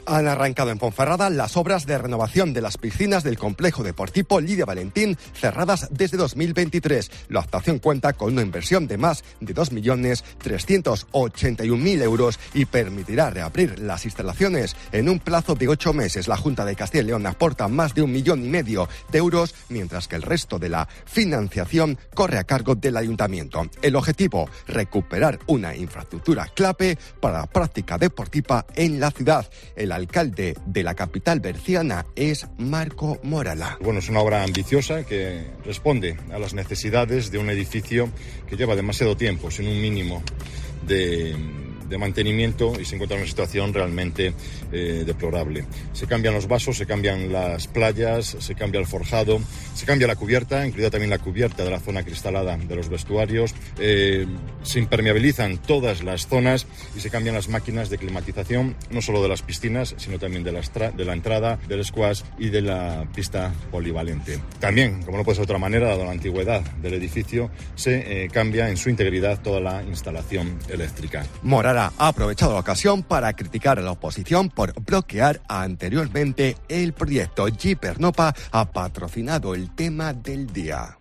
Han arrancado en Ponferrada las obras de renovación de las piscinas del complejo deportivo Lidia Valentín, cerradas desde 2023. La actuación cuenta con una inversión de más de 2.381.000 euros y permitirá reabrir las instalaciones en un plazo de 8 meses. La Junta de Castilla y León aporta más de 1,5 millones de euros, mientras que el resto de la financiación corre a cargo del ayuntamiento. El objetivo, recuperar una infraestructura clave para la práctica deportiva en la ciudad. El alcalde de la capital berciana es Marco Morala. Bueno, es una obra ambiciosa que responde a las necesidades de un edificio que lleva demasiado tiempo sin un mínimo de mantenimiento y se encuentra en una situación realmente deplorable. Se cambian los vasos, se cambian las playas, se cambia el forjado, se cambia la cubierta, incluida también la cubierta de la zona cristalada de los vestuarios, se impermeabilizan todas las zonas y se cambian las máquinas de climatización, no solo de las piscinas, sino también de la entrada, del squash y de la pista polivalente. También, como no puede ser de otra manera, dado la antigüedad del edificio, se cambia en su integridad toda la instalación eléctrica. Morala ha aprovechado la ocasión para criticar a la oposición por bloquear anteriormente el proyecto. Gipernova ha patrocinado el tema del día.